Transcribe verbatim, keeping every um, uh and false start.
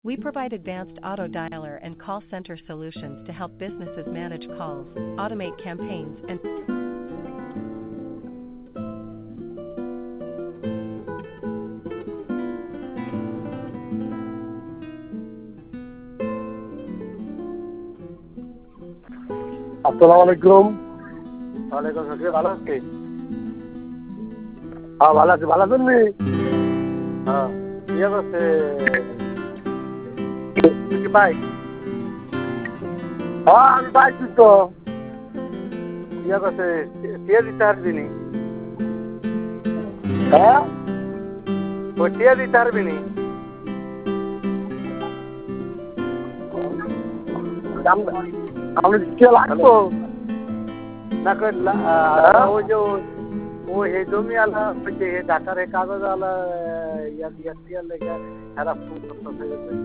We provide advanced auto dialer and call center solutions to help businesses manage calls, automate campaigns, and আসসালামু আলাইকুম। ওয়ালাইকুম আসসালাম, ভালো আছি? হ্যাঁ ভালো আছি, ভালো আছেন নি? হ্যাঁ, ইয়ে করছে তুই কি বাইক হ্যাঁ আমি পাইছি তো। ইয়ে করছে টিয়া দিতে পারবি নি? হ্যাঁ ওই টিয়া দিতে পারবি নি? আপনি কে লাগবো? না করলা ওই যে ও হে জমি আলা ওই যে ঢাকার কাগজ আলা ইয়া ইয়া টিয়া লেগে খারাপ ফোন করতেছে